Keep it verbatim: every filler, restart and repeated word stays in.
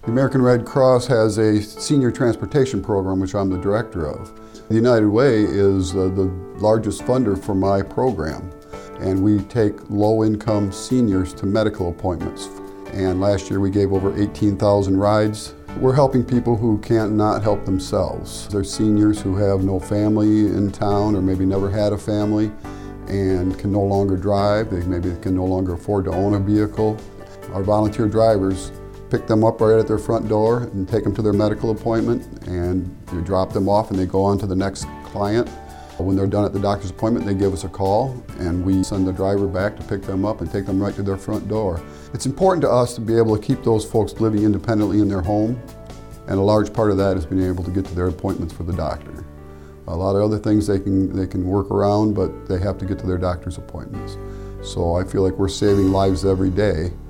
The American Red Cross has a senior transportation program, which I'm the director of. The United Way is uh, the largest funder for my program, and we take low-income seniors to medical appointments. And last year we gave over eighteen thousand rides. We're helping people who can't not help themselves. They're seniors who have no family in town or maybe never had a family and can no longer drive. They maybe can no longer afford to own a vehicle. Our volunteer drivers pick them up right at their front door and take them to their medical appointment, and you drop them off and they go on to the next client. When they're done at the doctor's appointment, they give us a call and we send the driver back to pick them up and take them right to their front door. It's important to us to be able to keep those folks living independently in their home, and a large part of that is being able to get to their appointments for the doctor. A lot of other things they can, they can work around, but they have to get to their doctor's appointments. So I feel like we're saving lives every day.